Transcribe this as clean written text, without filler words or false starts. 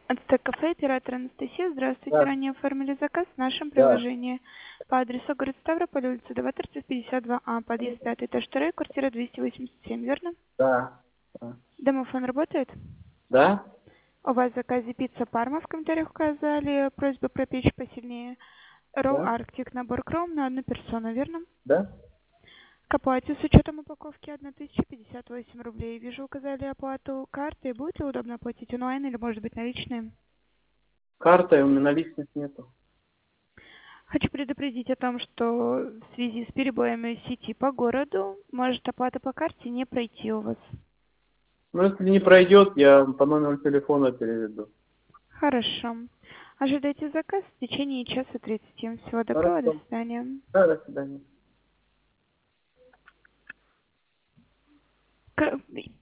Ацтек-кафе, оператор Анастасия. Здравствуйте. Да, Ранее оформили заказ в нашем да, приложении по адресу город Ставрополь, улица Даваторцев, 52А, подъезд 5, этаж 2, квартира 287, верно? да, да, Домофон работает? да, У вас в заказе пицца Парма, в комментариях указали просьбу пропечь посильнее. Ролл да, Арктик, набор кром на одну персону, верно? да. К оплате с учетом упаковки 1058 рублей. Вижу, указали оплату карты. Будет ли удобно оплатить онлайн или, может быть, наличные? Карты у меня наличных нету. Хочу предупредить о том, что в связи с перебоями сети по городу может оплата по карте не пройти у вас. Ну, если не пройдет, я по номеру телефона переведу. Хорошо. Ожидайте заказ в течение часа 30. Всего доброго, до Хорошо. свидания. Да, до свидания. К-